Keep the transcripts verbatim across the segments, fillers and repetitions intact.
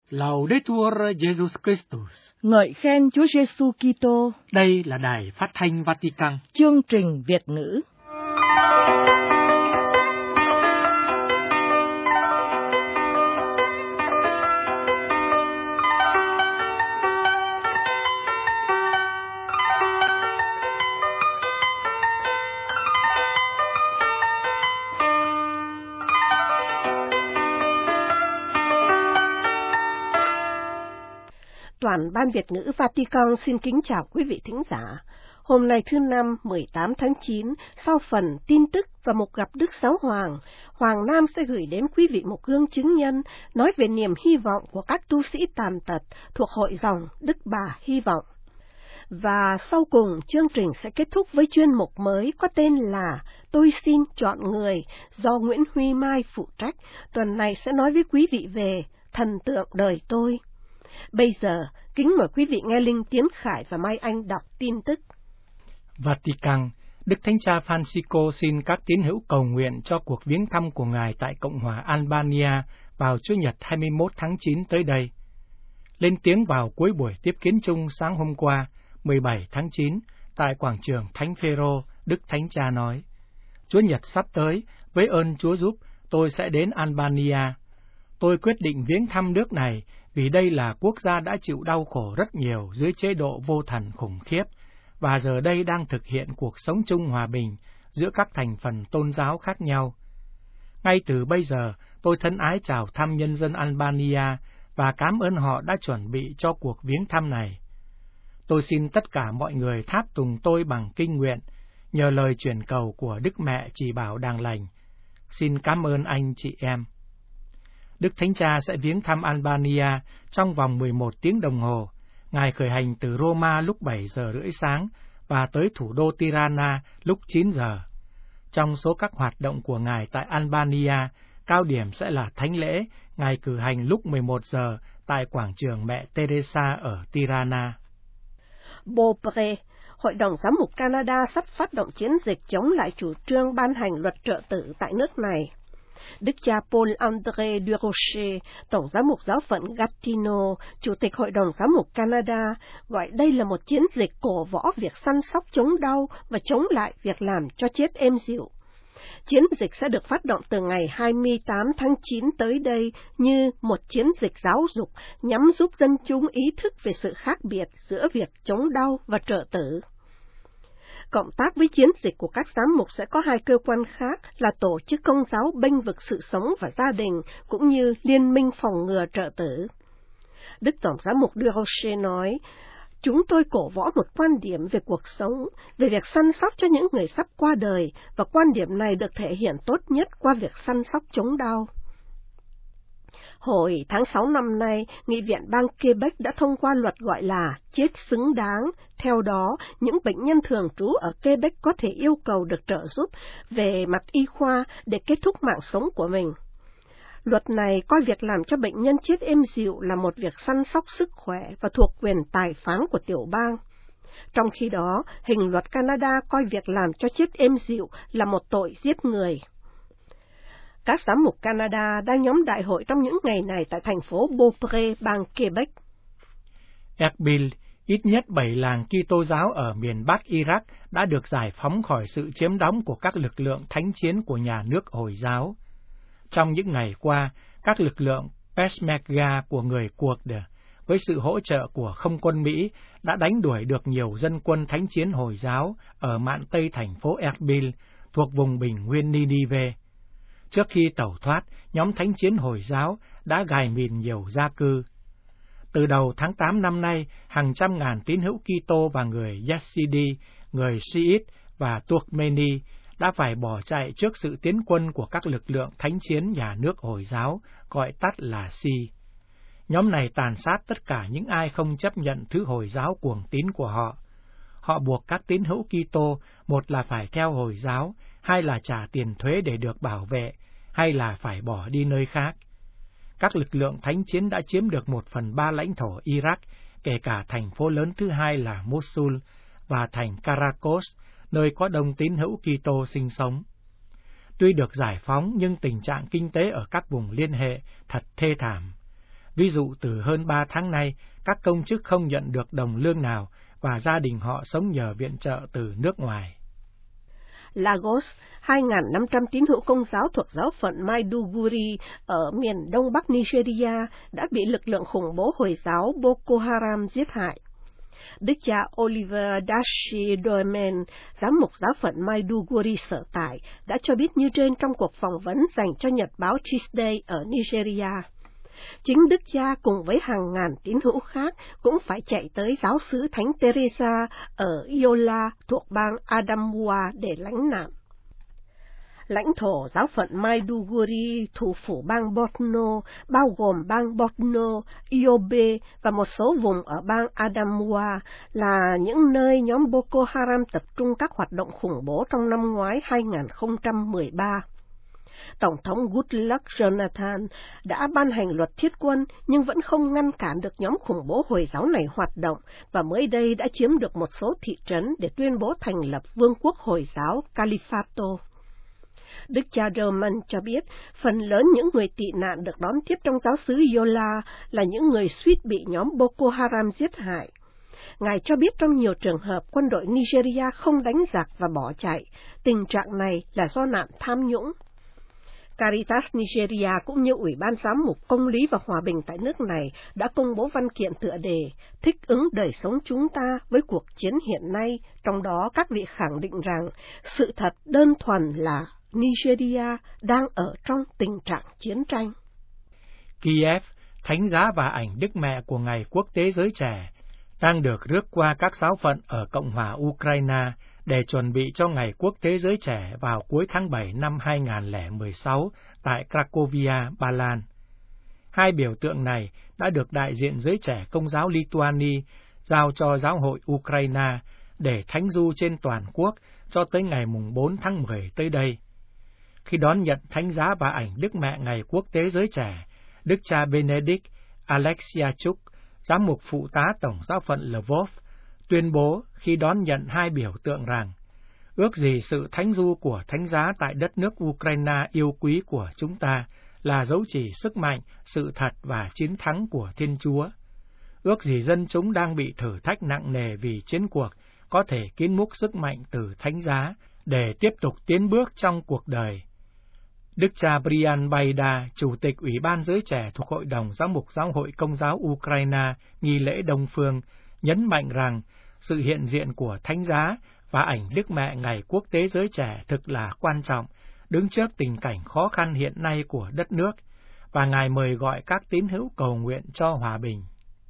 Laudetur Jesus Christus. Ngợi khen Chúa Giêsu Kitô. Đây là Đài Phát thanh Vatican. Chương trình Việt ngữ. Toàn Ban Việt ngữ Vatican xin kính chào quý vị thính giả. Hôm nay thứ Năm mười tám tháng chín, sau phần tin tức và một gặp Đức Giáo Hoàng, Hoàng Nam sẽ gửi đến quý vị một gương chứng nhân nói về niềm hy vọng của các tu sĩ tàn tật thuộc hội dòng Đức Bà Hy Vọng. Và sau cùng, chương trình sẽ kết thúc với chuyên mục mới có tên là Tôi xin chọn người do Nguyễn Huy Mai phụ trách. Tuần này sẽ nói với quý vị về thần tượng đời tôi. Bây giờ, kính mời quý vị nghe Linh Tiến Khải và Mai Anh đọc tin tức. Vatican, Đức Thánh Cha Francisco xin các tín hữu cầu nguyện cho cuộc viếng thăm của Ngài tại Cộng hòa Albania vào Chủ nhật hai mươi mốt tháng chín tới đây. Lên tiếng vào cuối buổi tiếp kiến chung sáng hôm qua, mười bảy tháng chín, tại quảng trường Thánh Phêrô, Đức Thánh Cha nói, Chúa Nhật sắp tới, với ơn Chúa giúp, tôi sẽ đến Albania. Tôi quyết định viếng thăm nước này vì đây là quốc gia đã chịu đau khổ rất nhiều dưới chế độ vô thần khủng khiếp, và giờ đây đang thực hiện cuộc sống chung hòa bình giữa các thành phần tôn giáo khác nhau. Ngay từ bây giờ, tôi thân ái chào thăm nhân dân Albania và cảm ơn họ đã chuẩn bị cho cuộc viếng thăm này. Tôi xin tất cả mọi người tháp tùng tôi bằng kinh nguyện, nhờ lời truyền cầu của Đức Mẹ Chỉ Bảo Đàng Lành. Xin cảm ơn anh chị em. Đức Thánh Cha sẽ viếng thăm Albania trong vòng mười một tiếng đồng hồ. Ngài khởi hành từ Roma lúc bảy giờ rưỡi sáng và tới thủ đô Tirana lúc chín giờ. Trong số các hoạt động của Ngài tại Albania, cao điểm sẽ là thánh lễ. Ngài cử hành lúc mười một giờ tại quảng trường Mẹ Teresa ở Tirana. Beaupré, Hội đồng Giám mục Canada sắp phát động chiến dịch chống lại chủ trương ban hành luật trợ tử tại nước này. Đức cha Paul-André Durocher, Tổng giám mục giáo phận Gatineau, Chủ tịch Hội đồng Giám mục Canada, gọi đây là một chiến dịch cổ võ việc săn sóc chống đau và chống lại việc làm cho chết êm dịu. Chiến dịch sẽ được phát động từ ngày hai mươi tám tháng chín tới đây như một chiến dịch giáo dục nhằm giúp dân chúng ý thức về sự khác biệt giữa việc chống đau và trợ tử. Cộng tác với chiến dịch của các giám mục sẽ có hai cơ quan khác là Tổ chức Công giáo bênh vực sự sống và gia đình, cũng như Liên minh phòng ngừa trợ tử. Đức Tổng giám mục Durocher nói, chúng tôi cổ võ một quan điểm về cuộc sống, về việc săn sóc cho những người sắp qua đời, và quan điểm này được thể hiện tốt nhất qua việc săn sóc chống đau. Hồi tháng sáu năm nay, Nghị viện bang Quebec đã thông qua luật gọi là chết xứng đáng. Theo đó, những bệnh nhân thường trú ở Quebec có thể yêu cầu được trợ giúp về mặt y khoa để kết thúc mạng sống của mình. Luật này coi việc làm cho bệnh nhân chết êm dịu là một việc săn sóc sức khỏe và thuộc quyền tài phán của tiểu bang. Trong khi đó, hình luật Canada coi việc làm cho chết êm dịu là một tội giết người. Các giám mục Canada đang nhóm đại hội trong những ngày này tại thành phố Beaupré, bang Quebec. Erbil, ít nhất bảy làng Kitô giáo ở miền Bắc Iraq đã được giải phóng khỏi sự chiếm đóng của các lực lượng thánh chiến của nhà nước Hồi giáo. Trong những ngày qua, các lực lượng Peshmerga của người Kurd, với sự hỗ trợ của không quân Mỹ, đã đánh đuổi được nhiều dân quân thánh chiến Hồi giáo ở mạn tây thành phố Erbil, thuộc vùng bình nguyên Ninive. Trước khi tẩu thoát, nhóm thánh chiến Hồi giáo đã gài mìn nhiều gia cư. Từ đầu tháng tám năm nay, hàng trăm ngàn tín hữu Kitô và người Yazidi, người Shiite và Turkmeni đã phải bỏ chạy trước sự tiến quân của các lực lượng thánh chiến nhà nước Hồi giáo, gọi tắt là Si. Nhóm này tàn sát tất cả những ai không chấp nhận thứ Hồi giáo cuồng tín của họ. Họ buộc các tín hữu Kitô, một là phải theo Hồi giáo, hai là trả tiền thuế để được bảo vệ, hay là phải bỏ đi nơi khác. Các lực lượng thánh chiến đã chiếm được một phần ba lãnh thổ Iraq, kể cả thành phố lớn thứ hai là Mosul và thành Caracas, nơi có đông tín hữu Kitô sinh sống. Tuy được giải phóng nhưng tình trạng kinh tế ở các vùng liên hệ thật thê thảm. Ví dụ từ hơn ba tháng nay, các công chức không nhận được đồng lương nào và gia đình họ sống nhờ viện trợ từ nước ngoài. Lagos, hai nghìn năm trăm tín hữu Công giáo thuộc giáo phận Maiduguri ở miền đông bắc Nigeria đã bị lực lượng khủng bố Hồi giáo Boko Haram giết hại. Đức cha Oliver Dashi Doemen, giám mục giáo phận Maiduguri sở tại, đã cho biết như trên trong cuộc phỏng vấn dành cho nhật báo Tuesday ở Nigeria. Chính Đức cha cùng với hàng ngàn tín hữu khác cũng phải chạy tới giáo xứ Thánh Teresa ở Yola thuộc bang Adamawa để lánh nạn. Lãnh thổ giáo phận Maiduguri, thủ phủ bang Borno, bao gồm bang Borno, Yobe và một số vùng ở bang Adamawa, là những nơi nhóm Boko Haram tập trung các hoạt động khủng bố trong năm ngoái hai nghìn không trăm mười ba. Tổng thống Goodluck Jonathan đã ban hành luật thiết quân nhưng vẫn không ngăn cản được nhóm khủng bố Hồi giáo này hoạt động và mới đây đã chiếm được một số thị trấn để tuyên bố thành lập Vương quốc Hồi giáo Califato. Đức cha Roman cho biết phần lớn những người tị nạn được đón tiếp trong giáo xứ Yola là những người suýt bị nhóm Boko Haram giết hại. Ngài cho biết trong nhiều trường hợp quân đội Nigeria không đánh giặc và bỏ chạy, tình trạng này là do nạn tham nhũng. Caritas Nigeria cũng như Ủy ban Giám mục Công lý và Hòa bình tại nước này đã công bố văn kiện tựa đề Thích ứng đời sống chúng ta với cuộc chiến hiện nay, trong đó các vị khẳng định rằng sự thật đơn thuần là Nigeria đang ở trong tình trạng chiến tranh. Kiev, thánh giá và ảnh Đức Mẹ của Ngày Quốc tế Giới Trẻ, đang được rước qua các giáo phận ở Cộng hòa Ukraine để chuẩn bị cho Ngày Quốc tế Giới Trẻ vào cuối tháng bảy năm hai nghìn không trăm mười sáu tại Cracovia, Ba Lan. Hai biểu tượng này đã được đại diện giới trẻ Công giáo Lithuania giao cho giáo hội Ukraine để thánh du trên toàn quốc cho tới ngày mùng bốn tháng mười tới đây. Khi đón nhận thánh giá và ảnh Đức Mẹ Ngày Quốc tế Giới Trẻ, Đức cha Benedict Alexiachuk, giám mục phụ tá tổng giáo phận Lvov, tuyên bố khi đón nhận hai biểu tượng rằng, ước gì sự thánh du của thánh giá tại đất nước Ukraine yêu quý của chúng ta là dấu chỉ sức mạnh, sự thật và chiến thắng của Thiên Chúa. Ước gì dân chúng đang bị thử thách nặng nề vì chiến cuộc có thể kiến múc sức mạnh từ thánh giá để tiếp tục tiến bước trong cuộc đời. Đức cha Brian Baida, Chủ tịch Ủy ban Giới Trẻ thuộc Hội đồng Giám mục Giáo hội Công giáo Ukraine, nghi lễ Đông Phương, nhấn mạnh rằng sự hiện diện của thánh giá và ảnh Đức Mẹ Ngày Quốc tế Giới Trẻ thực là quan trọng, đứng trước tình cảnh khó khăn hiện nay của đất nước, và Ngài mời gọi các tín hữu cầu nguyện cho hòa bình.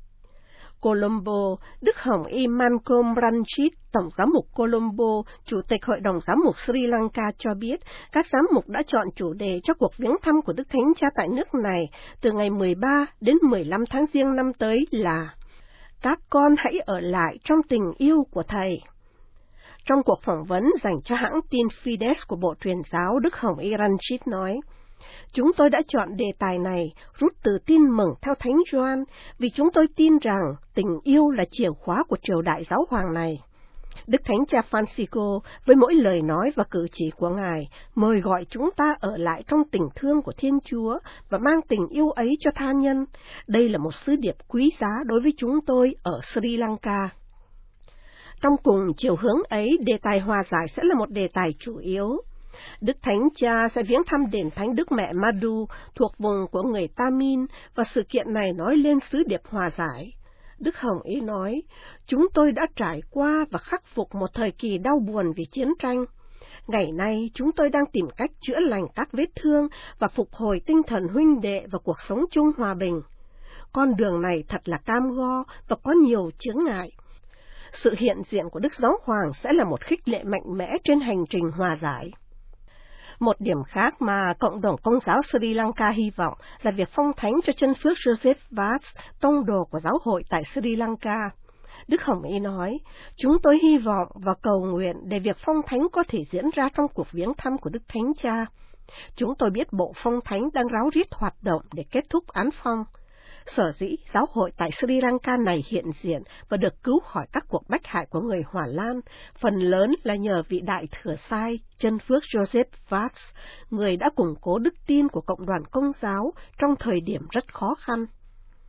Colombo, Đức Hồng Y Malcolm Ranjit, Tổng giám mục Colombo, Chủ tịch Hội đồng Giám mục Sri Lanka cho biết, các giám mục đã chọn chủ đề cho cuộc viếng thăm của Đức Thánh Cha tại nước này từ ngày mười ba đến mười lăm tháng Giêng năm tới là Các con hãy ở lại trong tình yêu của Thầy. Trong cuộc phỏng vấn dành cho hãng tin Fides của Bộ Truyền giáo, Đức Hồng Y Ranjit nói, chúng tôi đã chọn đề tài này rút từ tin mừng theo Thánh Gioan vì chúng tôi tin rằng tình yêu là chìa khóa của triều đại giáo hoàng này. Đức Thánh Cha Francisco với mỗi lời nói và cử chỉ của Ngài mời gọi chúng ta ở lại trong tình thương của Thiên Chúa và mang tình yêu ấy cho tha nhân. Đây là một sứ điệp quý giá đối với chúng tôi ở Sri Lanka. Trong cùng chiều hướng ấy, đề tài hòa giải sẽ là một đề tài chủ yếu. Đức Thánh Cha sẽ viếng thăm đền Thánh Đức Mẹ Madu thuộc vùng của người Tamil và sự kiện này nói lên sứ điệp hòa giải. Đức Hồng Y nói, chúng tôi đã trải qua và khắc phục một thời kỳ đau buồn vì chiến tranh. Ngày nay, chúng tôi đang tìm cách chữa lành các vết thương và phục hồi tinh thần huynh đệ và cuộc sống chung hòa bình. Con đường này thật là cam go và có nhiều chướng ngại. Sự hiện diện của Đức Giáo Hoàng sẽ là một khích lệ mạnh mẽ trên hành trình hòa giải. Một điểm khác mà cộng đồng Công giáo Sri Lanka hy vọng là việc phong thánh cho chân phước Joseph Vaz, tông đồ của giáo hội tại Sri Lanka. Đức Hồng Y nói, chúng tôi hy vọng và cầu nguyện để việc phong thánh có thể diễn ra trong cuộc viếng thăm của Đức Thánh Cha. Chúng tôi biết bộ phong thánh đang ráo riết hoạt động để kết thúc án phong. Sở dĩ giáo hội tại Sri Lanka này hiện diện và được cứu khỏi các cuộc bách hại của người Hòa Lan, phần lớn là nhờ vị đại thừa sai chân phước Joseph Vaz, người đã củng cố đức tin của cộng đoàn Công giáo trong thời điểm rất khó khăn.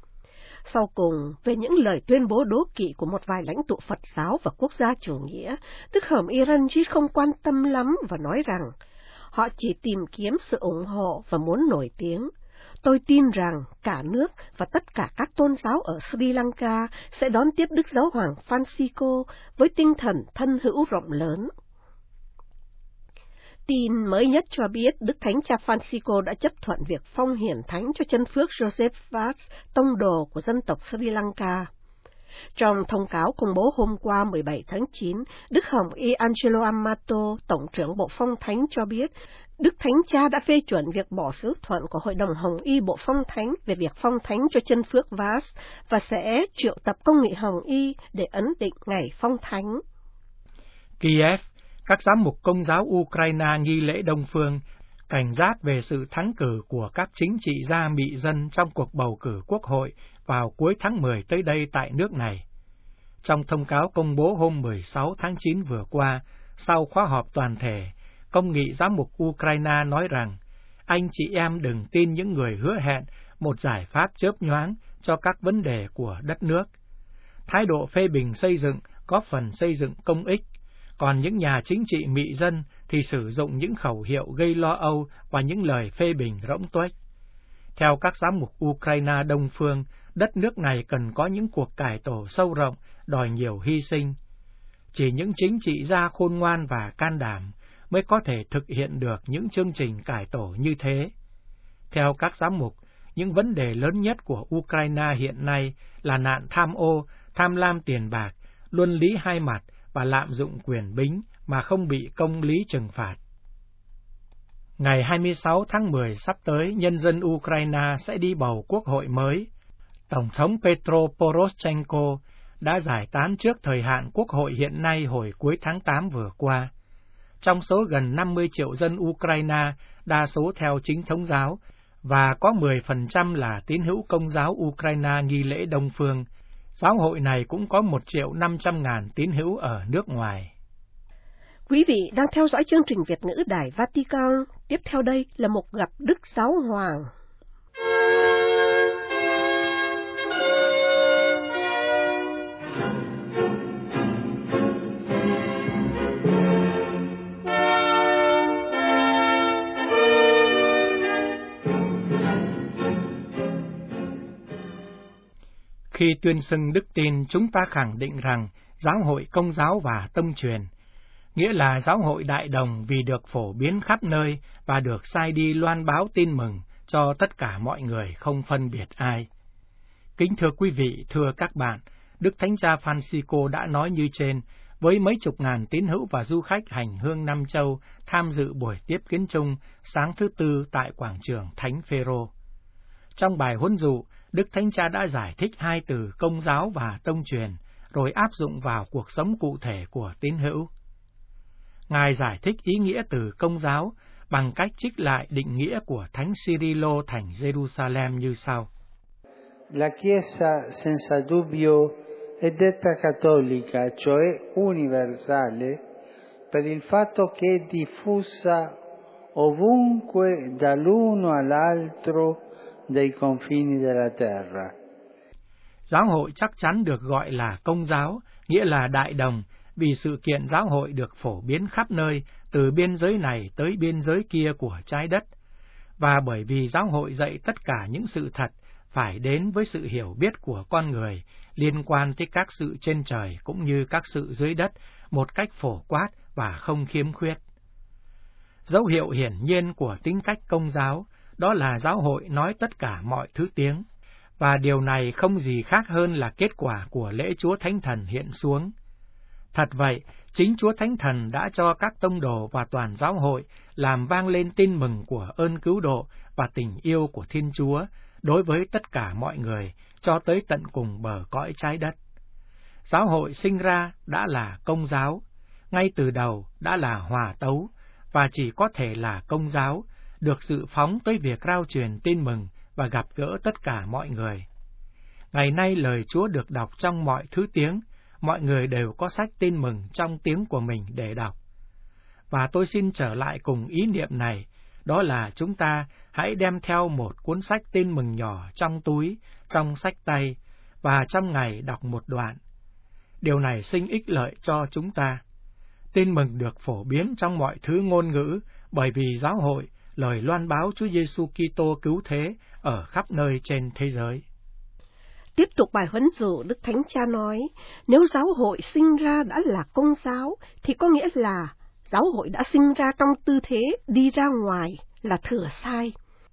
Sau cùng, về những lời tuyên bố đố kỵ của một vài lãnh tụ Phật giáo và quốc gia chủ nghĩa, Đức Hồng Y Ranjit không quan tâm lắm và nói rằng họ chỉ tìm kiếm sự ủng hộ và muốn nổi tiếng. Tôi tin rằng cả nước và tất cả các tôn giáo ở Sri Lanka sẽ đón tiếp Đức Giáo hoàng Francisco với tinh thần thân hữu rộng lớn. Tin mới nhất cho biết Đức Thánh Cha Francisco đã chấp thuận việc phong hiển thánh cho chân phước Joseph Vaz, tông đồ của dân tộc Sri Lanka. Trong thông cáo công bố hôm qua mười bảy tháng chín, Đức Hồng Y Angelo Amato, Tổng trưởng Bộ Phong Thánh cho biết, Đức Thánh Cha đã phê chuẩn việc bỏ phiếu thuận của Hội đồng Hồng Y Bộ Phong Thánh về việc phong thánh cho chân phước Vaz và sẽ triệu tập công nghị Hồng Y để ấn định ngày phong thánh. Kiev, các giám mục Công giáo Ukraine nghi lễ Đông Phương cảnh giác về sự thắng cử của các chính trị gia mị dân trong cuộc bầu cử quốc hội vào cuối tháng mười tới đây tại nước này. Trong thông cáo công bố hôm mười sáu tháng chín vừa qua, sau khóa họp toàn thể, Công nghị giám mục Ukraine nói rằng, anh chị em đừng tin những người hứa hẹn một giải pháp chớp nhoáng cho các vấn đề của đất nước. Thái độ phê bình xây dựng góp phần xây dựng công ích, còn những nhà chính trị mị dân thì sử dụng những khẩu hiệu gây lo âu và những lời phê bình rỗng tuếch. Theo các giám mục Ukraine Đông Phương, đất nước này cần có những cuộc cải tổ sâu rộng, đòi nhiều hy sinh. Chỉ những chính trị gia khôn ngoan và can đảm mới có thể thực hiện được những chương trình cải tổ như thế. Theo các giám mục, những vấn đề lớn nhất của Ukraine hiện nay là nạn tham ô, tham lam tiền bạc, luân lý hai mặt và lạm dụng quyền bính mà không bị công lý trừng phạt. Ngày hai mươi sáu tháng mười sắp tới, nhân dân Ukraine sẽ đi bầu quốc hội mới. Tổng thống Petro Poroshenko đã giải tán trước thời hạn quốc hội hiện nay hồi cuối tháng tám vừa qua. Trong số gần năm mươi triệu dân Ukraine, đa số theo chính thống giáo, và có mười phần trăm là tín hữu Công giáo Ukraine nghi lễ Đông Phương, giáo hội này cũng có một triệu năm trăm ngàn tín hữu ở nước ngoài. Quý vị đang theo dõi chương trình Việt ngữ Đài Vatican. Tiếp theo đây là một gặp Đức Giáo Hoàng. Khi tuyên xưng đức tin, chúng ta khẳng định rằng giáo hội Công giáo và Tông truyền, nghĩa là giáo hội đại đồng vì được phổ biến khắp nơi và được sai đi loan báo tin mừng cho tất cả mọi người không phân biệt ai. Kính thưa quý vị, thưa các bạn, Đức Thánh Cha Francisco đã nói như trên, với mấy chục ngàn tín hữu và du khách hành hương Nam Châu tham dự buổi tiếp kiến chung sáng thứ Tư tại quảng trường Thánh Phêrô. Trong bài huấn dụ, Đức Thánh Cha đã giải thích hai từ Công giáo và Tông truyền, rồi áp dụng vào cuộc sống cụ thể của tín hữu. Ngài giải thích ý nghĩa từ Công giáo bằng cách trích lại định nghĩa của Thánh Cyrilo thành Jerusalem như sau. La Chiesa senza dubbio è detta cattolica, cioè universale, per il fatto che è diffusa ovunque dall'uno all'altro dei confini della terra. Giáo hội chắc chắn được gọi là Công giáo, nghĩa là đại đồng, vì sự kiện giáo hội được phổ biến khắp nơi, từ biên giới này tới biên giới kia của trái đất, và bởi vì giáo hội dạy tất cả những sự thật phải đến với sự hiểu biết của con người liên quan tới các sự trên trời cũng như các sự dưới đất một cách phổ quát và không khiếm khuyết. Dấu hiệu hiển nhiên của tính cách Công giáo đó là giáo hội nói tất cả mọi thứ tiếng, và điều này không gì khác hơn là kết quả của lễ Chúa Thánh Thần hiện xuống. Thật vậy, chính Chúa Thánh Thần đã cho các tông đồ và toàn giáo hội làm vang lên tin mừng của ơn cứu độ và tình yêu của Thiên Chúa đối với tất cả mọi người, cho tới tận cùng bờ cõi trái đất. Giáo hội sinh ra đã là Công giáo, ngay từ đầu đã là hòa tấu, và chỉ có thể là Công giáo, được dự phóng tới việc rao truyền tin mừng và gặp gỡ tất cả mọi người. Ngày nay lời Chúa được đọc trong mọi thứ tiếng, mọi người đều có sách tin mừng trong tiếng của mình để đọc. Và tôi xin trở lại cùng ý niệm này, đó là chúng ta hãy đem theo một cuốn sách tin mừng nhỏ trong túi, trong sách tay, và trong ngày đọc một đoạn. Điều này sinh ích lợi cho chúng ta. Tin mừng được phổ biến trong mọi thứ ngôn ngữ, bởi vì giáo hội, lời loan báo Chúa Giêsu Kitô cứu thế ở khắp nơi trên thế giới. Tiếp tục bài huấn dụ, Đức Thánh Cha nói, nếu giáo hội sinh ra đã là công giáo, thì có nghĩa là giáo hội đã sinh ra trong tư thế đi ra ngoài, là thừa sai.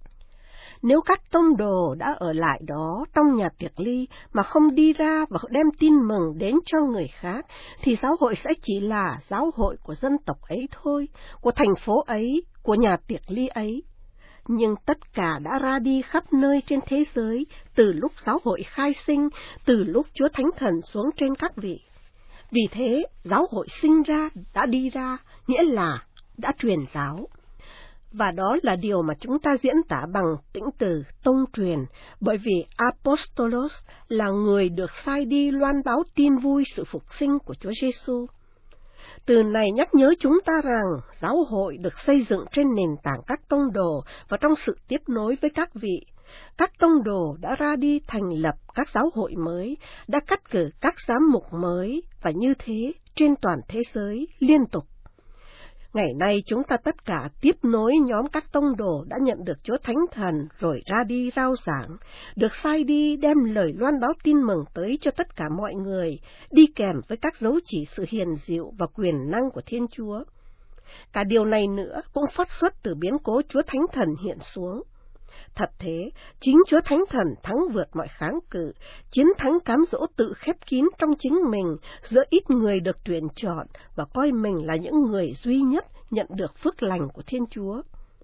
Nếu các tông đồ đã ở lại đó trong nhà tiệc ly mà không đi ra và đem tin mừng đến cho người khác, thì giáo hội sẽ chỉ là giáo hội của dân tộc ấy thôi, của thành phố ấy, của nhà tiệc ly ấy. Nhưng tất cả đã ra đi khắp nơi trên thế giới từ lúc giáo hội khai sinh, từ lúc Chúa Thánh Thần xuống trên các vị. Vì thế, giáo hội sinh ra đã đi ra, nghĩa là đã truyền giáo. Và đó là điều mà chúng ta diễn tả bằng tĩnh từ tông truyền, bởi vì Apostolos là người được sai đi loan báo tin vui sự phục sinh của Chúa Giêsu. Từ này nhắc nhớ chúng ta rằng giáo hội được xây dựng trên nền tảng các tông đồ và trong sự tiếp nối với các vị. Các tông đồ đã ra đi thành lập các giáo hội mới, đã cắt cử các giám mục mới, và như thế trên toàn thế giới liên tục. Ngày nay chúng ta tất cả tiếp nối nhóm các tông đồ đã nhận được Chúa Thánh Thần rồi ra đi rao giảng, được sai đi đem lời loan báo tin mừng tới cho tất cả mọi người, đi kèm với các dấu chỉ sự hiền dịu và quyền năng của Thiên Chúa. Cả điều này nữa cũng phát xuất từ biến cố Chúa Thánh Thần hiện xuống. Thật thế, chính Chúa Thánh Thần thắng vượt mọi kháng cự, chiến thắng cám dỗ tự khép kín trong chính mình giữa ít người được tuyển chọn và coi mình là những người duy nhất nhận được phước lành của Thiên Chúa.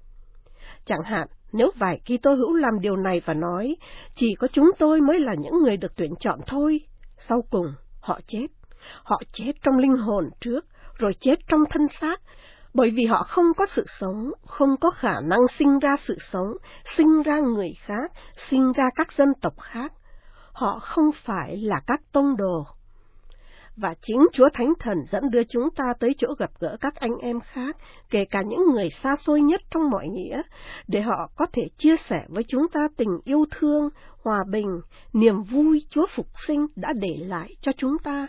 Chẳng hạn, nếu vài Kitô hữu làm điều này và nói, chỉ có chúng tôi mới là những người được tuyển chọn thôi, sau cùng họ chết. Họ chết trong linh hồn trước, rồi chết trong thân xác, bởi vì họ không có sự sống, không có khả năng sinh ra sự sống, sinh ra người khác, sinh ra các dân tộc khác. Họ không phải là các tông đồ. Và chính Chúa Thánh Thần dẫn đưa chúng ta tới chỗ gặp gỡ các anh em khác, kể cả những người xa xôi nhất trong mọi nghĩa, để họ có thể chia sẻ với chúng ta tình yêu thương, hòa bình, niềm vui Chúa Phục sinh đã để lại cho chúng ta.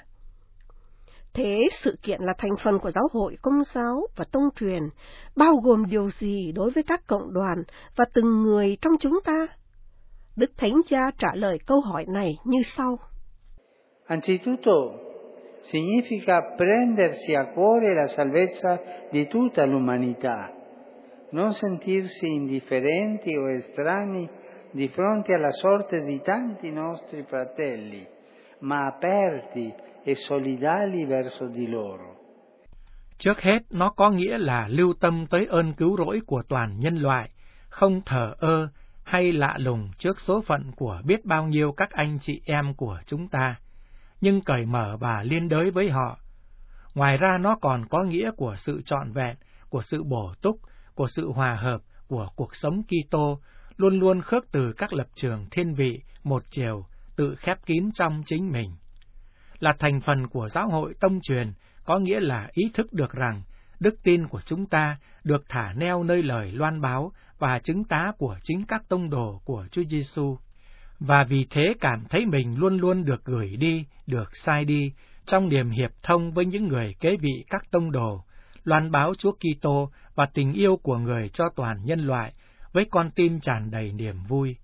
Thế sự kiện là thành phần của giáo hội Công giáo và tông truyền, bao gồm điều gì đối với các cộng đoàn và từng người trong chúng ta? Đức Thánh Cha trả lời câu hỏi này như sau. Anzitutto, significa prendersi a cuore la salvezza di tutta l'umanità, non sentirsi indifferenti o estranei di fronte alla sorte di tanti nostri fratelli, ma aperti e solidali verso di loro. Trước hết, nó có nghĩa là lưu tâm tới ơn cứu rỗi của toàn nhân loại, không thờ ơ hay lạ lùng trước số phận của biết bao nhiêu các anh chị em của chúng ta, nhưng cởi mở và liên đới với họ. Ngoài ra, nó còn có nghĩa của sự trọn vẹn, của sự bổ túc, của sự hòa hợp, của cuộc sống Kitô, luôn luôn khước từ các lập trường thiên vị, một chiều, tự khép kín trong chính mình. Là thành phần của giáo hội tông truyền, có nghĩa là ý thức được rằng đức tin của chúng ta được thả neo nơi lời loan báo và chứng tá của chính các tông đồ của Chúa Giêsu, và vì thế cảm thấy mình luôn luôn được gửi đi, được sai đi trong niềm hiệp thông với những người kế vị các tông đồ, loan báo Chúa Kitô và tình yêu của người cho toàn nhân loại với con tim tràn đầy niềm vui.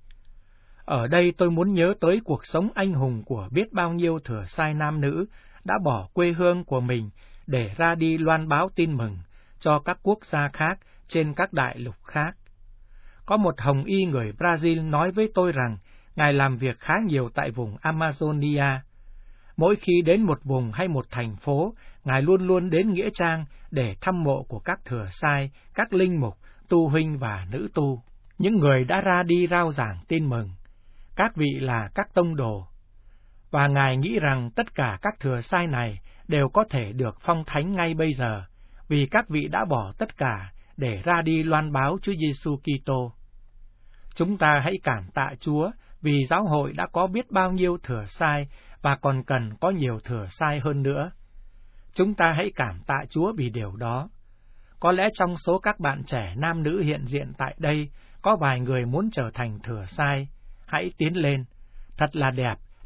Ở đây tôi muốn nhớ tới cuộc sống anh hùng của biết bao nhiêu thừa sai nam nữ đã bỏ quê hương của mình để ra đi loan báo tin mừng cho các quốc gia khác trên các đại lục khác. Có một hồng y người Brazil nói với tôi rằng Ngài làm việc khá nhiều tại vùng Amazonia. Mỗi khi đến một vùng hay một thành phố, Ngài luôn luôn đến nghĩa trang để thăm mộ của các thừa sai, các linh mục, tu huynh và nữ tu, những người đã ra đi rao giảng tin mừng. Các vị là các tông đồ. Và Ngài nghĩ rằng tất cả các thừa sai này đều có thể được phong thánh ngay bây giờ, vì các vị đã bỏ tất cả để ra đi loan báo Chúa Giêsu Kitô. Chúng ta hãy cảm tạ Chúa vì giáo hội đã có biết bao nhiêu thừa sai và còn cần có nhiều thừa sai hơn nữa. Chúng ta hãy cảm tạ Chúa vì điều đó. Có lẽ trong số các bạn trẻ nam nữ hiện diện tại đây, có vài người muốn trở thành thừa sai. Hãy tiến lên. Thật là đẹp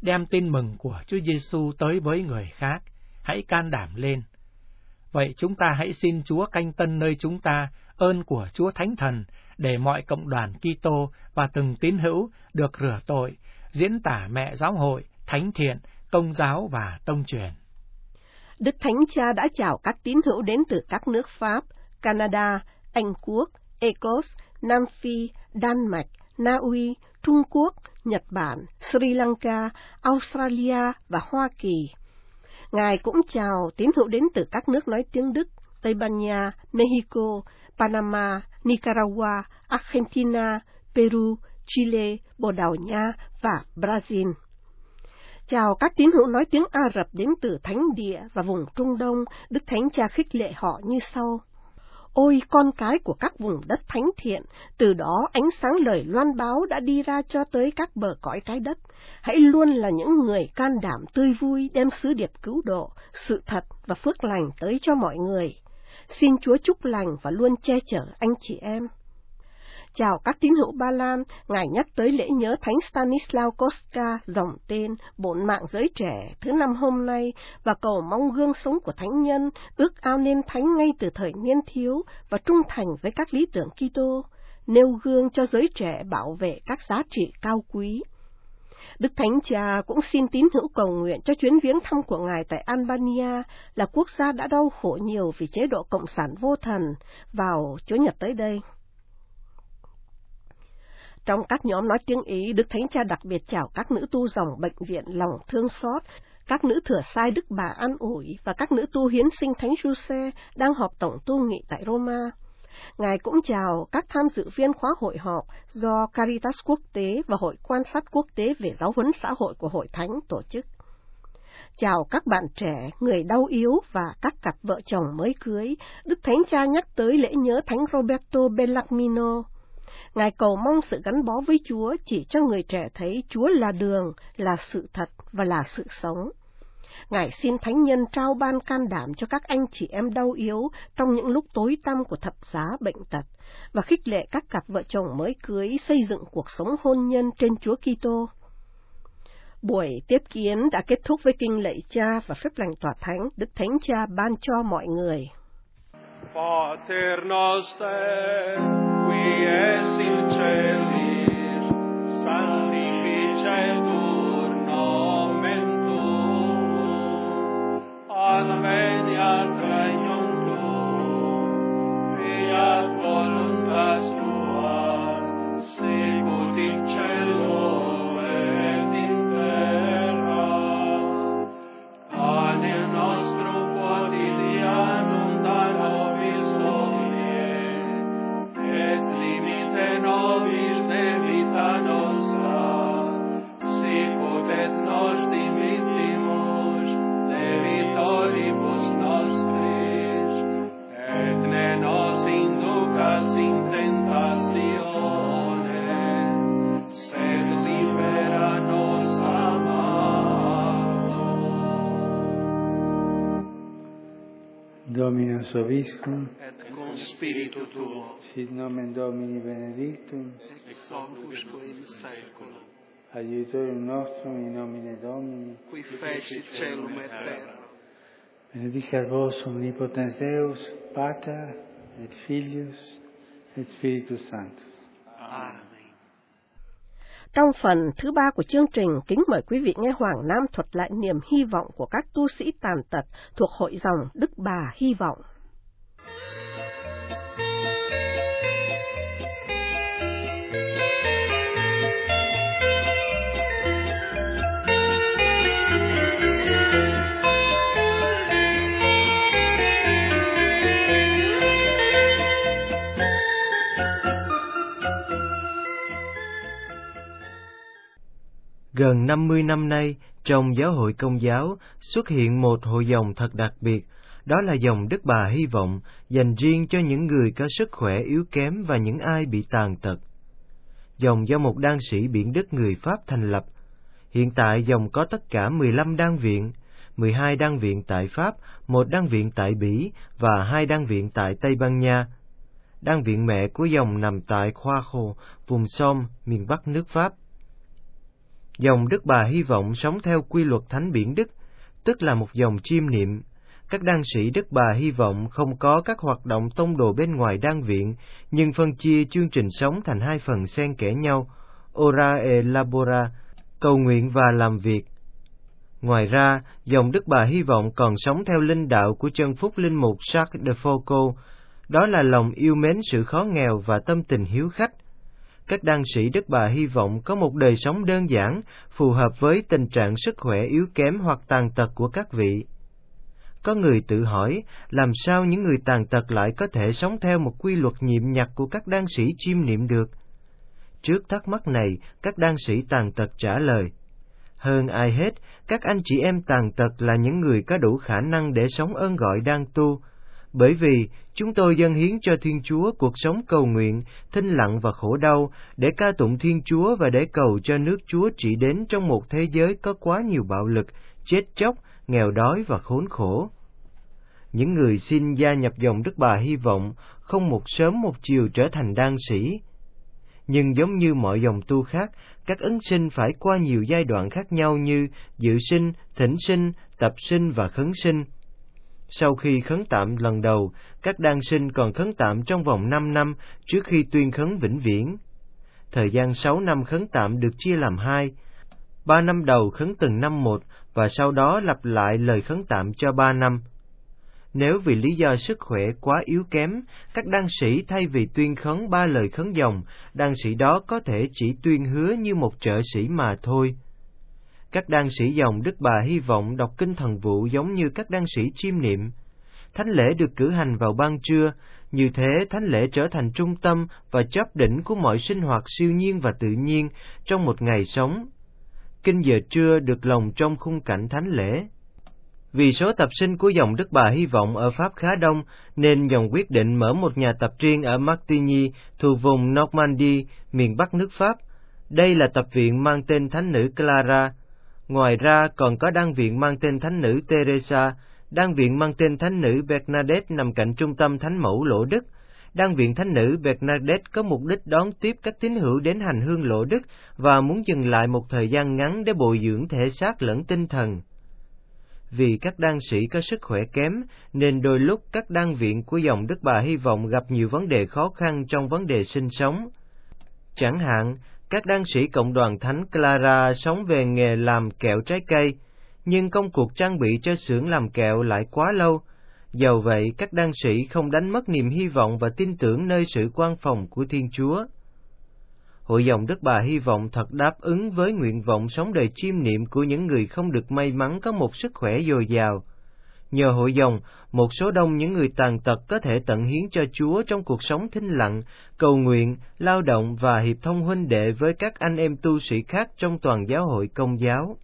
đem tin mừng của Chúa Giêsu tới với người khác. Hãy can đảm lên. Vậy chúng ta hãy xin Chúa canh tân nơi chúng ta ơn của Chúa Thánh Thần, để mọi cộng đoàn Kitô và từng tín hữu được rửa tội, diễn tả mẹ giáo hội, thánh thiện, công giáo và tông truyền. Đức Thánh Cha đã chào các tín hữu đến từ các nước Pháp, Canada, Anh Quốc, Ecos, Nam Phi, Đan Mạch, Na Uy, Trung Quốc, Nhật Bản, Sri Lanka, Australia và Hoa Kỳ. Ngài cũng chào tín hữu đến từ các nước nói tiếng Đức, Tây Ban Nha, Mexico, Panama, Nicaragua, Argentina, Peru, Chile, Bồ Đào Nha và Brazil. Chào các tín hữu nói tiếng Ả Rập đến từ Thánh Địa và vùng Trung Đông, Đức Thánh Cha khích lệ họ như sau. Ôi con cái của các vùng đất thánh thiện, từ đó ánh sáng lời loan báo đã đi ra cho tới các bờ cõi trái đất. Hãy luôn là những người can đảm tươi vui đem sứ điệp cứu độ, sự thật và phước lành tới cho mọi người. Xin Chúa chúc lành và luôn che chở anh chị em. Chào các tín hữu Ba Lan, Ngài nhắc tới lễ nhớ Thánh Stanislaw Kostka, dòng tên, bổn mạng giới trẻ thứ năm hôm nay, và cầu mong gương sống của thánh nhân, ước ao nên thánh ngay từ thời niên thiếu và trung thành với các lý tưởng Kitô, nêu gương cho giới trẻ bảo vệ các giá trị cao quý. Đức Thánh Cha cũng xin tín hữu cầu nguyện cho chuyến viếng thăm của Ngài tại Albania, là quốc gia đã đau khổ nhiều vì chế độ cộng sản vô thần, vào Chủ nhật tới đây. Trong các nhóm nói tiếng Ý, Đức Thánh Cha đặc biệt chào các nữ tu dòng bệnh viện lòng thương xót, các nữ thừa sai Đức Bà an ủi và các nữ tu hiến sinh Thánh Giuse đang họp tổng tu nghị tại Roma. Ngài cũng chào các tham dự viên khóa hội họp do Caritas Quốc tế và Hội Quan sát Quốc tế về Giáo huấn xã hội của Hội Thánh tổ chức. Chào các bạn trẻ, người đau yếu và các cặp vợ chồng mới cưới, Đức Thánh Cha nhắc tới lễ nhớ Thánh Roberto Bellarmino. Ngài cầu mong sự gắn bó với Chúa chỉ cho người trẻ thấy Chúa là đường, là sự thật và là sự sống. Ngài xin Thánh Nhân trao ban can đảm cho các anh chị em đau yếu trong những lúc tối tăm của thập giá bệnh tật, và khích lệ các cặp vợ chồng mới cưới xây dựng cuộc sống hôn nhân trên Chúa Kitô. Buổi tiếp kiến đã kết thúc với kinh lạy Cha và phép lành tòa thánh Đức Thánh Cha ban cho mọi người. Pater noster, qui es in celis, sanctificetur nomen tuum, adveniat regnum tuum, fiat voluntas tua, sicut in cielo et in terra. Panem nostrum quotidianum da nobis hodie, et limite nobis debita nostra, sicut et nos dimittimus debitoribus nostris, et ne nos inducas in tentatione, sed libera nos a malo. Dominus vobiscum, Et cum spiritu tuo, sit nomen Domini benedictum, ex hoc usque in saeculum, aiutorium nostrum in nomine Domini, qui fecit celum et terra. benedicat vos omnipotens Deus, Pater et Filius et Spiritus Sanctus. Amen. Trong phần thứ ba của chương trình, kính mời quý vị nghe Hoàng Nam thuật lại niềm hy vọng của các tu sĩ tàn tật thuộc hội dòng Đức Bà Hy Vọng. Gần năm mươi năm nay, trong giáo hội Công giáo xuất hiện một hội dòng thật đặc biệt, đó là dòng Đức Bà Hy Vọng, dành riêng cho những người có sức khỏe yếu kém và những ai bị tàn tật. Dòng do một đan sĩ biển Đức người Pháp thành lập. Hiện tại dòng có tất cả mười lăm đan viện, mười hai đan viện tại Pháp, một đan viện tại Bỉ và hai đan viện tại Tây Ban Nha. Đan viện mẹ của dòng nằm tại Khoa Khô, vùng Somme, miền Bắc nước Pháp. Dòng Đức Bà hy vọng sống theo quy luật Thánh Biển Đức, tức là một dòng chiêm niệm. Các đan sĩ Đức Bà hy vọng không có các hoạt động tông đồ bên ngoài đan viện, nhưng phân chia chương trình sống thành hai phần xen kẽ nhau, ora et labora, cầu nguyện và làm việc. Ngoài ra, dòng Đức Bà hy vọng còn sống theo linh đạo của chân phúc linh mục Jacques de Foucault, đó là lòng yêu mến sự khó nghèo và tâm tình hiếu khách. Các đan sĩ Đức Bà hy vọng có một đời sống đơn giản, phù hợp với tình trạng sức khỏe yếu kém hoặc tàn tật của các vị. Có người tự hỏi, làm sao những người tàn tật lại có thể sống theo một quy luật nhiệm nhặt của các đan sĩ chiêm niệm được? Trước thắc mắc này, các đan sĩ tàn tật trả lời, hơn ai hết, các anh chị em tàn tật là những người có đủ khả năng để sống ơn gọi đang tu, bởi vì chúng tôi dâng hiến cho Thiên Chúa cuộc sống cầu nguyện, thinh lặng và khổ đau, để ca tụng Thiên Chúa và để cầu cho nước Chúa trị đến trong một thế giới có quá nhiều bạo lực, chết chóc, nghèo đói và khốn khổ. Những người xin gia nhập dòng Đức Bà hy vọng không một sớm một chiều trở thành đan sĩ. Nhưng giống như mọi dòng tu khác, các ấn sinh phải qua nhiều giai đoạn khác nhau như dự sinh, thỉnh sinh, tập sinh và khấn sinh. Sau khi khấn tạm lần đầu, các đan sinh còn khấn tạm trong vòng năm năm trước khi tuyên khấn vĩnh viễn. Thời gian sáu năm khấn tạm được chia làm hai, ba năm đầu khấn từng năm một và sau đó lặp lại lời khấn tạm cho ba năm. Nếu vì lý do sức khỏe quá yếu kém, các đan sĩ thay vì tuyên khấn ba lời khấn dòng, đan sĩ đó có thể chỉ tuyên hứa như một trợ sĩ mà thôi. Các đan sĩ dòng Đức Bà hy vọng đọc kinh thần vụ giống như các đan sĩ chiêm niệm. Thánh lễ được cử hành vào ban trưa, như thế thánh lễ trở thành trung tâm và chóp đỉnh của mọi sinh hoạt siêu nhiên và tự nhiên trong một ngày sống. Kinh giờ trưa được lồng trong khung cảnh thánh lễ. Vì số tập sinh của dòng Đức Bà hy vọng ở Pháp khá đông, nên dòng quyết định mở một nhà tập riêng ở Martigny, thuộc vùng Normandy, miền Bắc nước Pháp. Đây là tập viện mang tên Thánh nữ Clara. Ngoài ra còn có đan viện mang tên Thánh nữ Teresa, đan viện mang tên Thánh nữ Bernadette nằm cạnh trung tâm Thánh mẫu Lỗ Đức. Đan viện Thánh nữ Bernadette có mục đích đón tiếp các tín hữu đến hành hương Lỗ Đức và muốn dừng lại một thời gian ngắn để bồi dưỡng thể xác lẫn tinh thần. Vì các đan sĩ có sức khỏe kém, nên đôi lúc các đan viện của dòng Đức Bà hy vọng gặp nhiều vấn đề khó khăn trong vấn đề sinh sống. Chẳng hạn, các đan sĩ cộng đoàn Thánh Clara sống về nghề làm kẹo trái cây, nhưng công cuộc trang bị cho xưởng làm kẹo lại quá lâu. Dầu vậy, các đan sĩ không đánh mất niềm hy vọng và tin tưởng nơi sự quan phòng của Thiên Chúa. Hội dòng Đức Bà hy vọng thật đáp ứng với nguyện vọng sống đời chiêm niệm của những người không được may mắn có một sức khỏe dồi dào. Nhờ hội dòng, một số đông những người tàn tật có thể tận hiến cho Chúa trong cuộc sống thinh lặng, cầu nguyện, lao động và hiệp thông huynh đệ với các anh em tu sĩ khác trong toàn giáo hội Công giáo.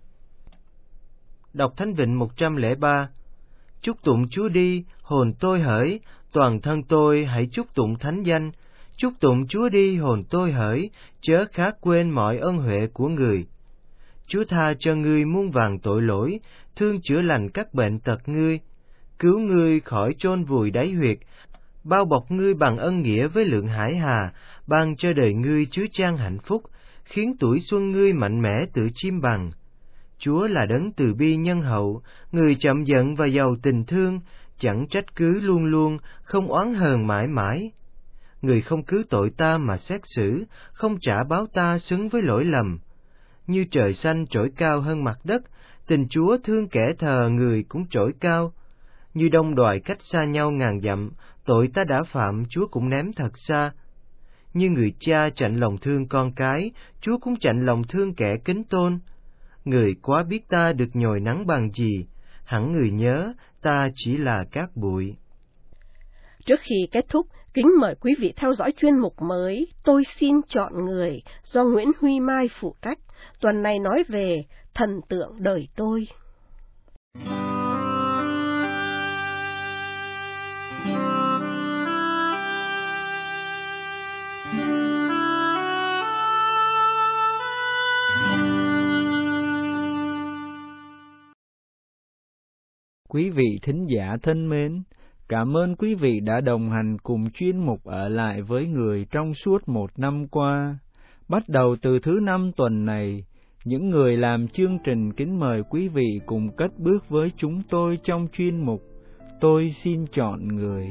Đọc Thánh Vịnh một trăm lẻ ba. Chúc tụng Chúa đi, hồn tôi hỡi, toàn thân tôi hãy chúc tụng thánh danh. Chúc tụng Chúa đi, hồn tôi hỡi, chớ khá quên mọi ân huệ của người. Chúa tha cho ngươi muôn vàn tội lỗi, thương chữa lành các bệnh tật ngươi, cứu ngươi khỏi chôn vùi đáy huyệt, bao bọc ngươi bằng ân nghĩa với lượng hải hà, ban cho đời ngươi chứa chan hạnh phúc, khiến tuổi xuân ngươi mạnh mẽ tự chim bằng. Chúa là đấng từ bi nhân hậu, người chậm giận và giàu tình thương, chẳng trách cứ luôn luôn, không oán hờn mãi mãi. Người không cứ tội ta mà xét xử, không trả báo ta xứng với lỗi lầm. Như trời xanh trỗi cao hơn mặt đất, tình Chúa thương kẻ thờ người cũng trỗi cao. Như đông đoài cách xa nhau ngàn dặm, tội ta đã phạm Chúa cũng ném thật xa. Như người cha chạnh lòng thương con cái, Chúa cũng chạnh lòng thương kẻ kính tôn. Người quá biết ta được nhồi nắng bằng gì, hẳn người nhớ ta chỉ là cát bụi. Trước khi kết thúc, kính mời quý vị theo dõi chuyên mục mới Tôi xin chọn người do Nguyễn Huy Mai phụ trách. Tuần này nói về thần tượng đời tôi. Quý vị thính giả thân mến, cảm ơn quý vị đã đồng hành cùng chuyên mục Ở lại với người trong suốt một năm qua. Bắt đầu từ thứ năm tuần này, những người làm chương trình kính mời quý vị cùng cất bước với chúng tôi trong chuyên mục Tôi xin chọn người.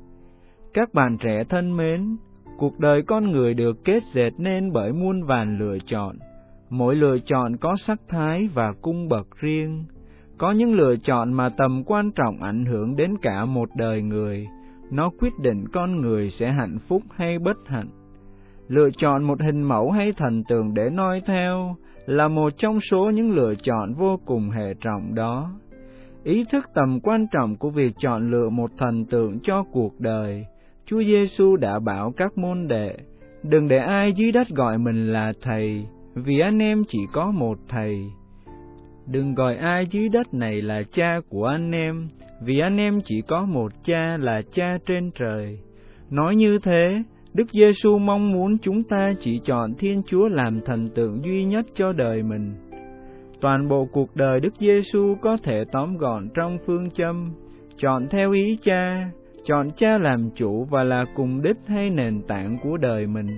Các bạn trẻ thân mến, cuộc đời con người được kết dệt nên bởi muôn vàn lựa chọn. Mỗi lựa chọn có sắc thái và cung bậc riêng. Có những lựa chọn mà tầm quan trọng ảnh hưởng đến cả một đời người. Nó quyết định con người sẽ hạnh phúc hay bất hạnh. Lựa chọn một hình mẫu hay thần tượng để noi theo là một trong số những lựa chọn vô cùng hệ trọng đó. Ý thức tầm quan trọng của việc chọn lựa một thần tượng cho cuộc đời, Chúa Giêsu đã bảo các môn đệ, đừng để ai dưới đất gọi mình là thầy, vì anh em chỉ có một thầy. Đừng gọi ai dưới đất này là cha của anh em, vì anh em chỉ có một cha là cha trên trời. Nói như thế, Đức Giêsu mong muốn chúng ta chỉ chọn Thiên Chúa làm thần tượng duy nhất cho đời mình. Toàn bộ cuộc đời Đức Giêsu có thể tóm gọn trong phương châm: chọn theo ý cha, chọn cha làm chủ và là cùng đích hay nền tảng của đời mình.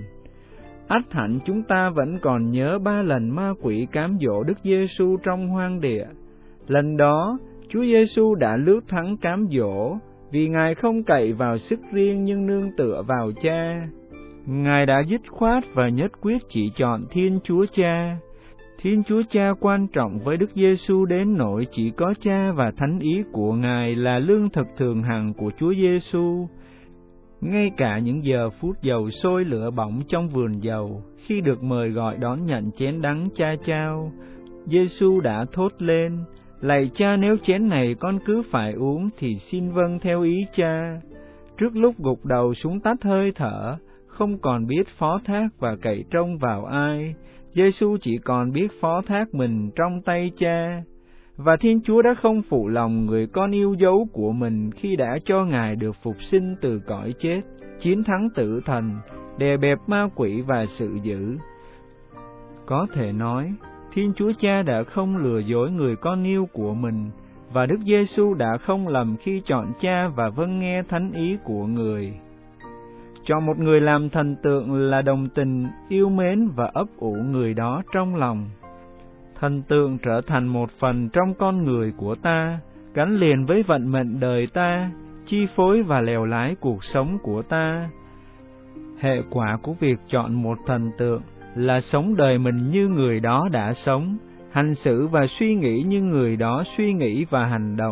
Ắt hẳn chúng ta vẫn còn nhớ ba lần ma quỷ cám dỗ Đức Giêsu trong hoang địa. Lần đó, Chúa Giêsu đã lướt thắng cám dỗ, vì Ngài không cậy vào sức riêng nhưng nương tựa vào Cha. Ngài đã dứt khoát và nhất quyết chỉ chọn Thiên Chúa Cha. Thiên Chúa Cha quan trọng với Đức Giêsu đến nỗi chỉ có Cha và thánh ý của Ngài là lương thực thường hằng của Chúa Giêsu. Ngay cả những giờ phút dầu sôi lửa bỏng trong vườn dầu, khi được mời gọi đón nhận chén đắng Cha trao, Giêsu đã thốt lên: lạy Cha, nếu chén này con cứ phải uống thì xin vâng theo ý Cha. Trước lúc gục đầu xuống tắt hơi thở, không còn biết phó thác và cậy trông vào ai, Giêsu chỉ còn biết phó thác mình trong tay Cha. Và Thiên Chúa đã không phụ lòng người con yêu dấu của mình khi đã cho Ngài được phục sinh từ cõi chết, chiến thắng tử thần, đè bẹp ma quỷ và sự dữ. Có thể nói, Thiên Chúa Cha đã không lừa dối người con yêu của mình, và Đức Giêsu đã không lầm khi chọn Cha và vâng nghe thánh ý của người. Chọn một người làm thần tượng là đồng tình, yêu mến và ấp ủ người đó trong lòng. Thần tượng trở thành một phần trong con người của ta, gắn liền với vận mệnh đời ta, chi phối và lèo lái cuộc sống của ta. Hệ quả của việc chọn một thần tượng là sống đời mình như người đó đã sống, hành xử và suy nghĩ như người đó suy nghĩ và hành động.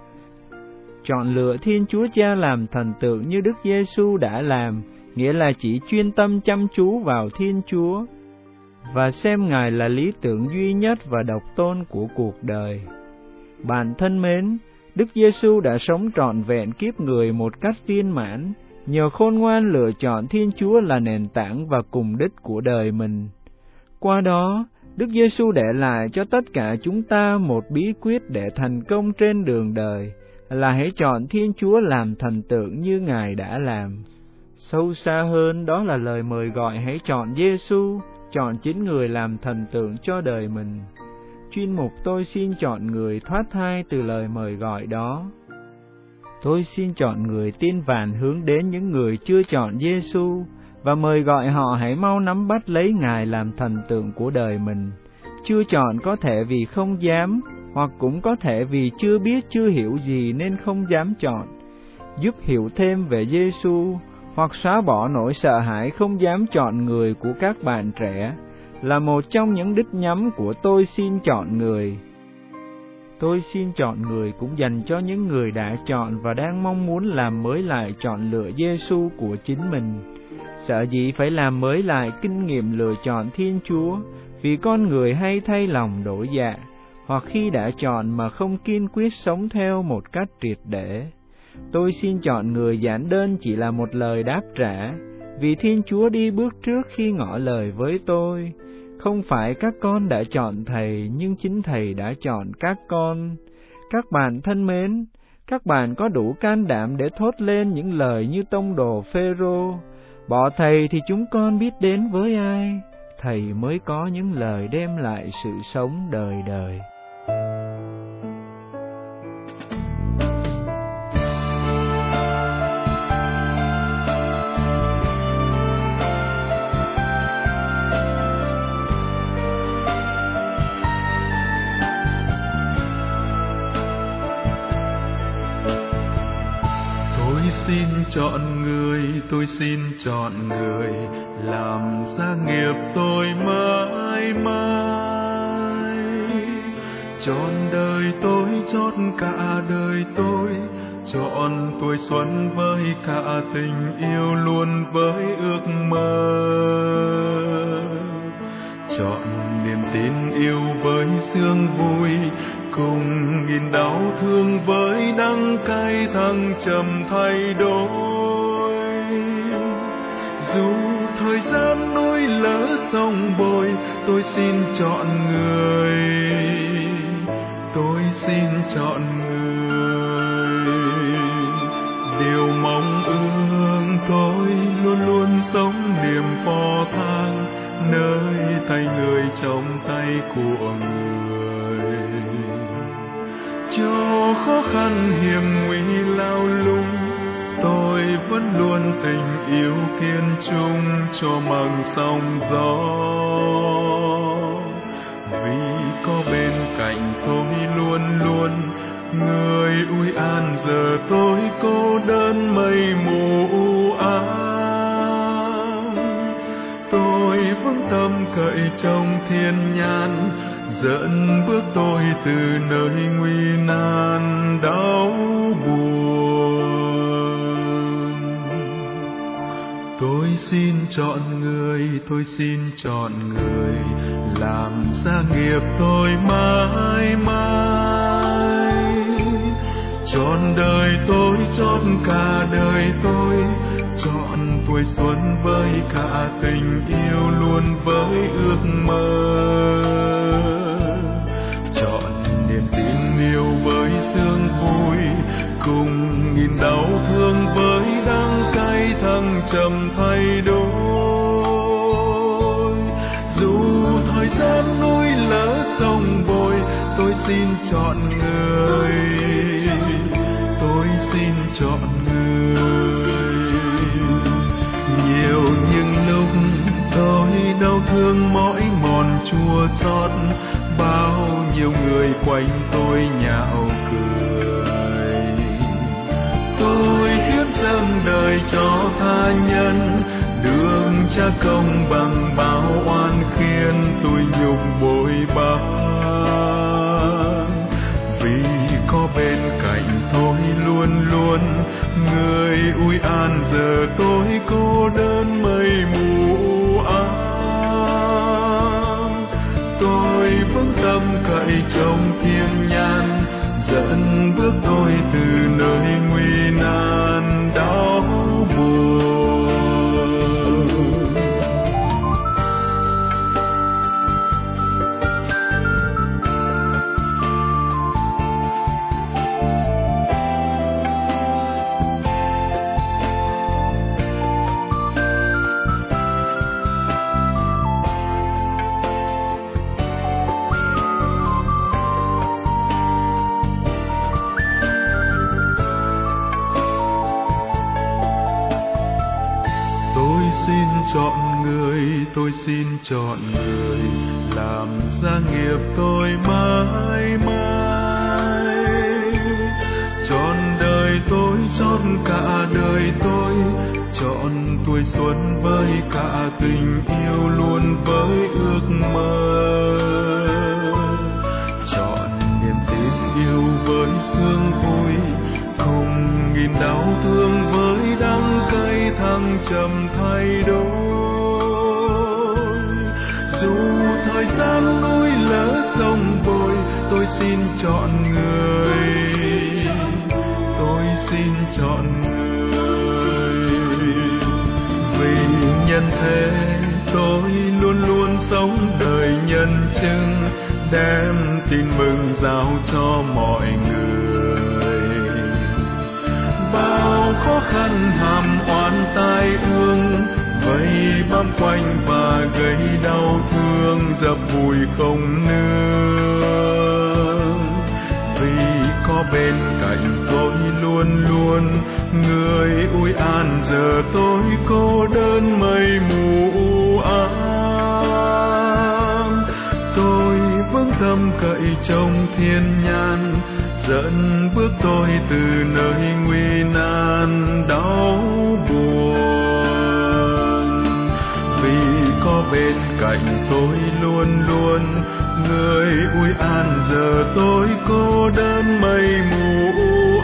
Chọn lựa Thiên Chúa Cha làm thần tượng như Đức Giêsu đã làm, nghĩa là chỉ chuyên tâm chăm chú vào Thiên Chúa và xem Ngài là lý tưởng duy nhất và độc tôn của cuộc đời. Bạn thân mến, Đức Giêsu đã sống trọn vẹn kiếp người một cách viên mãn, nhờ khôn ngoan lựa chọn Thiên Chúa là nền tảng và cùng đích của đời mình. Qua đó, Đức Giêsu để lại cho tất cả chúng ta một bí quyết để thành công trên đường đời, là hãy chọn Thiên Chúa làm thần tượng như Ngài đã làm. Sâu xa hơn, đó là lời mời gọi hãy chọn Giêsu, chọn chính người làm thần tượng cho đời mình. Chuyên mục Tôi xin chọn người thoát thai từ lời mời gọi đó. Tôi xin chọn người tiên vàn hướng đến những người chưa chọn Giêsu và mời gọi họ hãy mau nắm bắt lấy Ngài làm thần tượng của đời mình. Chưa chọn có thể vì không dám, hoặc cũng có thể vì chưa biết chưa hiểu gì nên không dám chọn. Giúp hiểu thêm về Giêsu hoặc xóa bỏ nỗi sợ hãi không dám chọn người của các bạn trẻ là một trong những đích nhắm của Tôi xin chọn người. Tôi xin chọn người cũng dành cho những người đã chọn và đang mong muốn làm mới lại chọn lựa Giêsu của chính mình. Sợ gì phải làm mới lại kinh nghiệm lựa chọn Thiên Chúa, vì con người hay thay lòng đổi dạ, hoặc khi đã chọn mà không kiên quyết sống theo một cách triệt để. Tôi xin chọn người giản đơn chỉ là một lời đáp trả, vì Thiên Chúa đi bước trước khi ngỏ lời với tôi. Không phải các con đã chọn Thầy, nhưng chính Thầy đã chọn các con. Các bạn thân mến, các bạn có đủ can đảm để thốt lên những lời như tông đồ Phêrô: bỏ Thầy thì chúng con biết đến với ai? Thầy mới có những lời đem lại sự sống đời đời. chọn người, tôi xin chọn người làm gia nghiệp tôi mãi mãi. Chọn đời tôi, chọn cả đời tôi, chọn tuổi xuân với cả tình yêu luôn với ước mơ. Chọn niềm tin yêu với sương vui, cùng nghìn đau thương với đắng cay thăng trầm thay đổi. Dù thời gian núi lỡ sông bồi, tôi xin chọn người, tôi xin chọn người. Điều mong ước tôi luôn luôn sống niềm phò thang, nơi tay người trong tay của người. Cho khó khăn hiểm nguy lao lung, tôi vẫn luôn tình yêu kiên trung cho mừng sóng gió. Vì có bên cạnh tôi luôn luôn người ui an, giờ tôi cô đơn mây mù u ám. Tôi vững tâm cậy trong thiên nhãn, dẫn bước tôi từ nơi nguy nan đau buồn. Tôi xin chọn người, tôi xin chọn người làm gia nghiệp tôi mãi mãi. Chọn đời tôi, chọn cả đời tôi, chọn tuổi xuân với cả tình yêu luôn với ước mơ. Chọn niềm tin yêu với sương vui, cùng nghìn đau thương với đắng cay thăng trầm thay đổi. Dù thời gian núi lỡ sông bồi, tôi xin chọn người, tôi xin chọn người. Nhiều những lúc tôi đau thương mỏi mòn chua xót, bao nhiêu người quanh tôi nhạo cười. Tôi hiến dâng đời cho tha nhân, đường cha công bằng bao oan khiến tôi nhục bội bàng. Vì có bên cạnh tôi luôn luôn người ui an, giờ tôi cô đơn mây mù ám. Tôi vững tâm cậy trong thiên nhãn, dẫn bước tôi từ nơi nguy nan đau buồn. Chọn người, tôi xin chọn người làm gia nghiệp tôi mãi mãi. Chọn đời tôi, chọn cả đời tôi, chọn tuổi xuân với cả tình yêu luôn với ước mơ. Chọn niềm tin yêu với sương vui, cùng nghìn đau thương với đắng cay thăng trầm thay đổi. Dù thời gian núi lỡ sông bồi, tôi xin chọn người, tôi xin chọn người. Vì nhân thế tôi luôn luôn sống đời nhân chứng, đem tin mừng giao cho mọi người. Bao khó khăn hàm oan tai ương, vây bám quanh và gây đau thương, dập vùi không nương. Vì có bên cạnh tôi luôn luôn người ui an, giờ tôi cô đơn mây mù u ám. Tôi vững tâm cậy trong thiên nhãn, dẫn bước tôi từ nơi nguy nan đau buồn. Vì có bên cạnh tôi luôn luôn người ui an, giờ tôi cô đơn mây mù u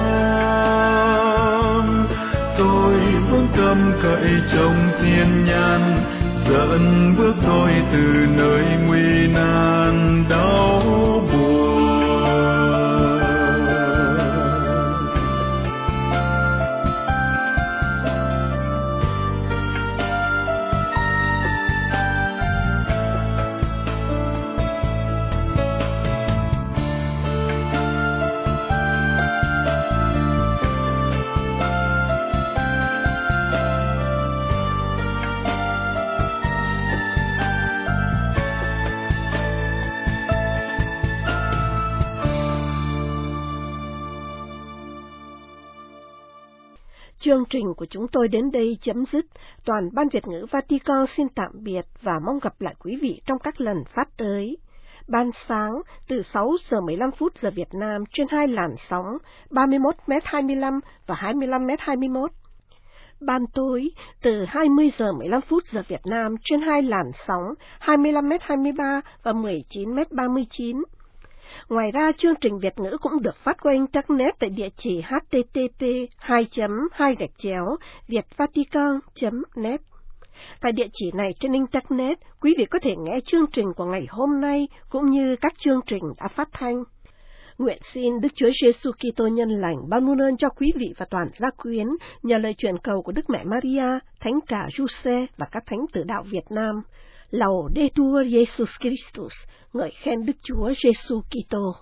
ám. Tôi vững tâm cậy trong thiên nhãn, dẫn bước tôi từ nơi nguy nan đau buồn. Chương trình của chúng tôi đến đây chấm dứt. Toàn ban Việt ngữ Vatican xin tạm biệt và mong gặp lại quý vị trong các lần phát tới. Ban sáng từ sáu giờ mười lăm phút giờ Việt Nam trên hai làn sóng ba mươi mốt mét hai mươi lăm và hai mươi lăm mét hai mươi mốt. Ban tối từ hai mươi giờ mười lăm phút giờ Việt Nam trên hai làn sóng hai mươi lăm mét hai mươi ba và mười chín mét ba mươi chín. Ngoài ra, chương trình Việt ngữ cũng được phát qua Internet tại địa chỉ h t t p hai chấm hai gạch chéo vietvatican chấm net. Tại địa chỉ này trên Internet, quý vị có thể nghe chương trình của ngày hôm nay cũng như các chương trình đã phát thanh. Nguyện xin Đức Chúa Giêsu Kitô nhân lành ban muôn ơn cho quý vị và toàn gia quyến nhờ lời truyền cầu của Đức Mẹ Maria, Thánh Cả Giuse và các thánh tử đạo Việt Nam. Laudetur Jesus Christus, ngợi khen Đức Chúa Giêsu Kitô.